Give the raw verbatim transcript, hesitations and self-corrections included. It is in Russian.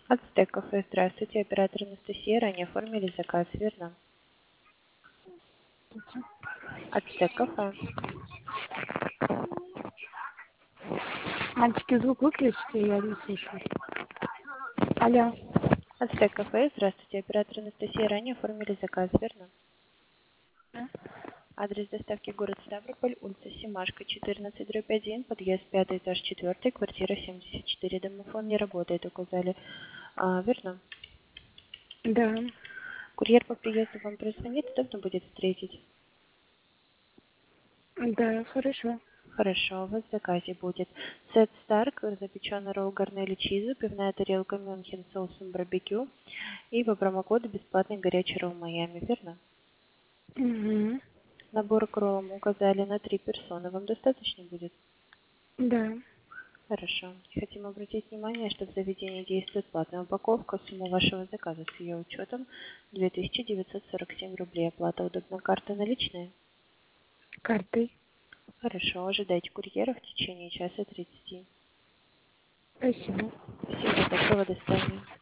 Ацтек кафе, здравствуйте, оператор Анастасия, ранее оформили заказ, верно? Ацтек кафе. Мальчики, звук выключите, я не слышу. Алло. Ацтек кафе, здравствуйте, оператор Анастасия, ранее оформили заказ, верно? Да. Адрес доставки город Ставрополь, улица Семашко, четырнадцать, дробь один, подъезд пятый, этаж четвертый, квартира семьдесят четыре. Домофон не работает, указали. А, верно? Да. Курьер по приезду вам прозвонит, удобно будет встретить? Да, хорошо. Хорошо, у вас в заказе будет сет Старк, запеченный ролл гарнели чизу, пивная тарелка Мюнхен с соусом барбекю и по промокоду бесплатный горячий ролл Майами, верно? Угу. Набор к роллам указали на три персоны. Вам достаточно будет? Да. Хорошо. Хотим обратить внимание, что в заведении действует платная упаковка. Сумма вашего заказа с ее учетом две тысячи девятьсот сорок семь рублей. Оплата удобна, карта наличная? Картой. Хорошо. Ожидайте курьера в течение часа тридцати. Спасибо. Всего доброго, до свидания.